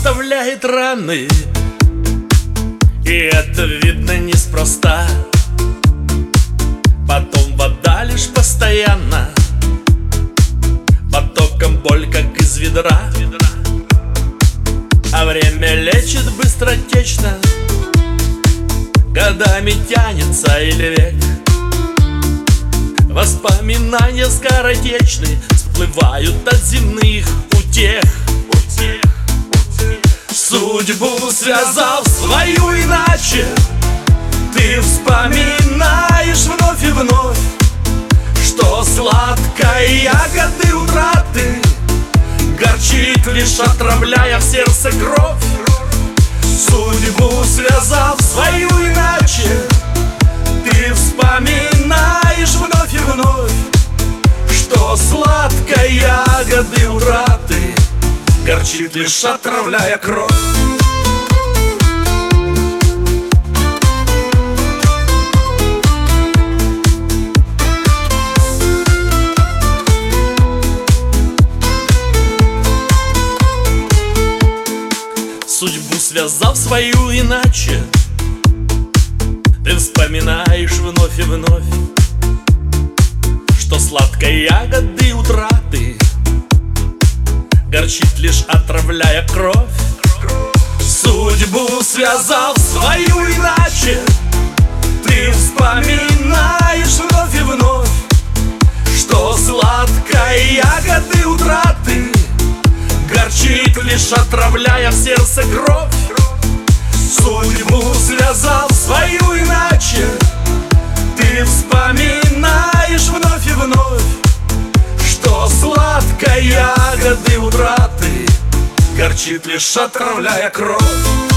оставляет раны, и это видно неспроста. Потом вода лишь постоянно, потоком боль, как из ведра. А время лечит быстротечно, годами тянется или век. Воспоминания скоротечны, всплывают от земных утех. Судьбу связав свою иначе, ты вспоминаешь вновь и вновь, что сладкой ягоды утраты горчит, лишь отравляя в сердце кровь. Судьбу связав свою иначе, ты вспоминаешь вновь и вновь, что сладкой ягоды утраты горчит, лишь отравляя кровь. Судьбу связав свою иначе, ты вспоминаешь вновь и вновь, что сладкой ягоды утраты горчит, лишь отравляя кровь. Судьбу связав свою иначе, ты вспоминаешь вновь и вновь, что сладкой ягоды утраты горчит, лишь отравляя в сердце кровь. Судьбу связав свою иначе, ты вспоминаешь вновь и вновь, что сладкой ягоды утраты горчит, лишь отравляя кровь.